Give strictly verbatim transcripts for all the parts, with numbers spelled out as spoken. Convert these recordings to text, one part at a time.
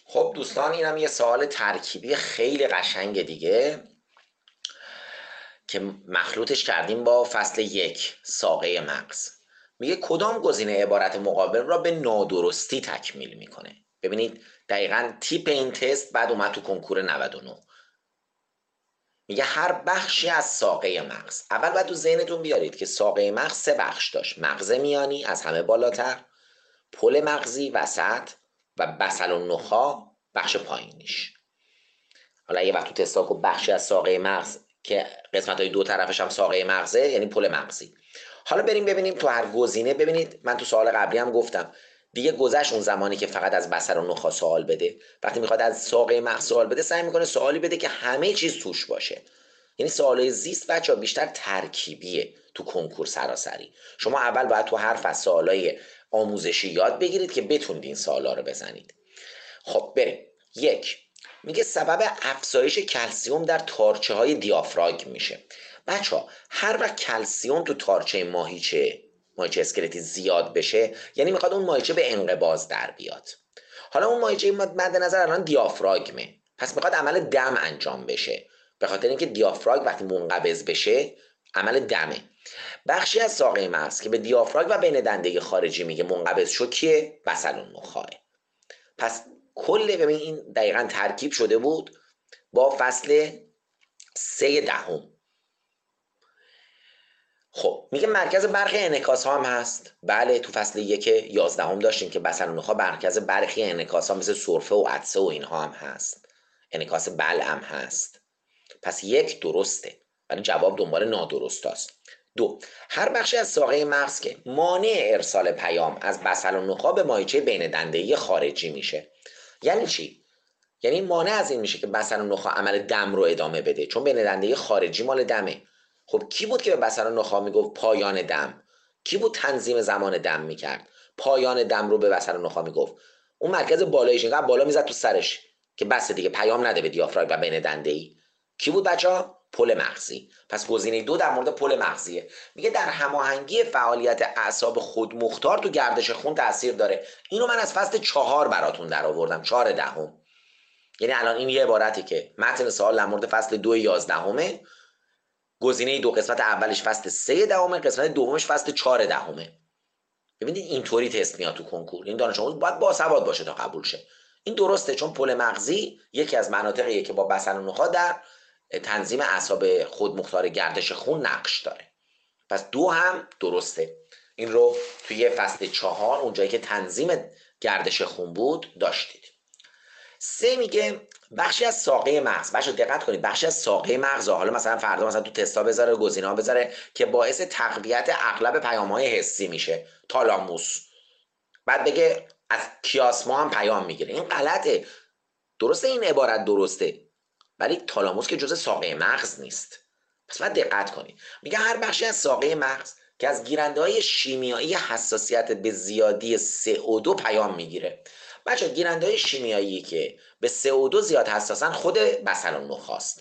خب دوستان، اینم یه سوال ترکیبی خیلی قشنگ دیگه که مخلوطش کردیم با فصل یک، ساقه مغز. میگه کدام گزینه عبارت مقابل را به نادرستی تکمیل میکنه. ببینید دقیقاً تیپ این تست بعد اومد تو کنکور نود و نه. میگه هر بخشی از ساقه مغز، اول باید تو ذهنتون بیارید که ساقه مغز سه بخش داشت: مغز میانی از همه بالاتر، پل مغزی وسط و بصل النخاع بخش پایینیش. حالا یه وقت تو تستا گفت بخشی از ساقه مغز که قسمت های دو طرفش هم ساقه مغزه، یعنی پل مغزی. حالا بریم ببینیم تو هر گزینه. ببینید من تو سوال قبلی هم گفتم دیگه گذشت اون زمانی که فقط از بصر و نخاع سوال بده. وقتی میخواد از ساقه مغز سوال بده سعی میکنه سوالی بده که همه چیز توش باشه. یعنی سوالای زیست بچه‌ها بیشتر ترکیبیه تو کنکور سراسری. شما اول باید تو هر فصل سوالای آموزشی یاد بگیرید که بتونید این سوالا رو بزنید. خب بریم. یک، میگه سبب افزایش کلسیوم در تارچه های دیافراگم میشه. بچه ها هر وقت کلسیوم تو تارچه ماهیچه ماهیچه اسکلتی زیاد بشه، یعنی میخواد اون ماهیچه به انقباض در بیاد. حالا اون ماهیچه مد نظر الان دیافراگمه، پس میخواد عمل دم انجام بشه. به خاطر اینکه دیافراگم وقتی منقبض بشه عمل دمه. بخشی از ساقه مغز که به دیافراگم و بین دنده خارجی میگه منقبض شو کیه؟ بصل النخاع. پس کل ببین این دقیقا ترکیب شده بود با فصل سه دهم. خب میگه مرکز برخی انعکاس ها هم هست. بله تو فصل یک یازدهم داشتیم که بصل النخاع مرکز برخی انعکاس ها مثل سرفه و عدسه و اینها هم هست. انعکاس بلعم هست. پس یک درسته، ولی جواب دنبال نادرست است. دو، هر بخشی از ساقه مغز که مانع ارسال پیام از بصل النخاع به ماهیچه بین دنده‌ای خارجی میشه. یعنی چی؟ یعنی مانع از این میشه که بصل النخاع عمل دم رو ادامه بده، چون بین دنده خارجی مال دمه. خب کی بود که به بصل النخاع میگفت پایان دم؟ کی بود تنظیم زمان دم میکرد؟ پایان دم رو به بصل النخاع میگفت اون مرکز بالایش، اینقدر بالا میزد تو سرش که بس دیگه پیام نده به دیافراگم و بین دنده ای. کی بود بچه‌ها؟ پل مغزی. پس گزینه دو در مورد پل مغزیه. میگه در هماهنگی فعالیت اعصاب خودمختار تو گردش خون تاثیر داره. اینو من از فصل چهار براتون در آوردم، چهار دهم. یعنی الان این یه عبارتی که متن سوال در مورد فصل دو یازدهمه، گزینه دو قسمت اولش فصل سه دهمه، قسمت دومش فصل چهار دهمه. ببینید اینطوری تست میاد تو کنکور. این دانش آموز باید باسواد باشه تا قبول شه. این درسته، چون پل مغزی یکی از مناطقیه که با بصل النخاع در تنظیم اعصاب خودمختار گردش خون نقش داره. پس دو هم درسته. این رو توی فصل چهار اونجایی که تنظیم گردش خون بود داشتید. سه میگه بخشی از ساقه مغز. بچه‌ها دقت کنید، بخشی از ساقه مغز، حالا مثلا فردا مثلا تو تستا بذاره، گزینه‌ها بذاره که باعث تقویت اغلب پیام‌های حسی میشه، تالاموس. بعد بگه از کیاسما هم پیام میگیره. این غلطه. درسته این عبارت درسته، ولی تالاموس که جزء ساقه مغز نیست. پس باید دقت کنید. میگه هر بخشی از ساقه مغز که از گیرنده‌های شیمیایی حساسیت به زیادی سه او دو پیام میگیره. بچه گیرنده‌های شیمیایی که به سه او دو زیاد حساسن خود بصل النخاع است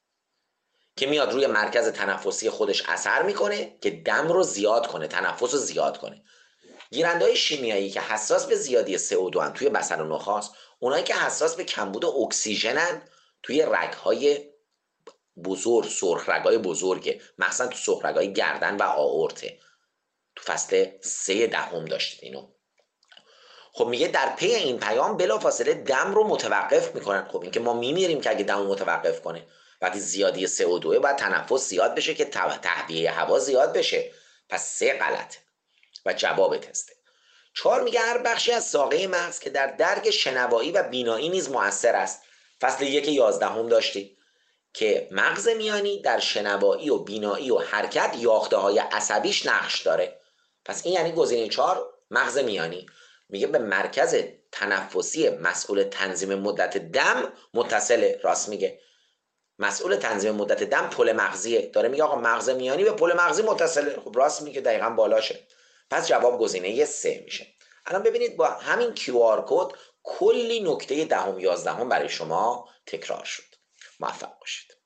که میاد روی مرکز تنفسی خودش اثر میکنه که دم رو زیاد کنه، تنفس رو زیاد کنه. گیرنده‌های شیمیایی که حساس به زیادی سه او دو ان توی بصل النخاع است. اونایی که حساس به کمبود اکسیژنن توی رگ‌های بزرگ، سرخ رگ‌های بزرگه، مثلا تو سرخ رگ‌های گردن و آئورته. تو فصل سه دهم داشتید اینو. خب میگه در پی این پیام بلافاصله دم رو متوقف میکنن. خب این که ما میمیریم که اگه دم رو متوقف کنه. وقتی زیادی سه او دو باید تنفس زیاد بشه که تهویه هوا زیاد بشه. پس سه غلطه و جواب تسته. چهار میگه هر بخشی از ساقه مغز که در درک شنوایی و بینایی نیز مؤثر است. فصل یک یازدهم داشتید که مغز میانی در شنوایی و بینایی و حرکت یاخته های عصبیش نقش داره. پس این یعنی گزینه چهار مغز میانی. میگه به مرکز تنفسی مسئول تنظیم مدت دم متصله. راست میگه، مسئول تنظیم مدت دم پل مغزیه. داره میگه آقا مغز میانی به پل مغزی متصله. خب راست میگه، دقیقاً بالاشه. پس جواب گزینه سه میشه. الان ببینید با همین کیو آر کد کلی نکته دهم یازدهم برای شما تکرار شد. موفق باشید.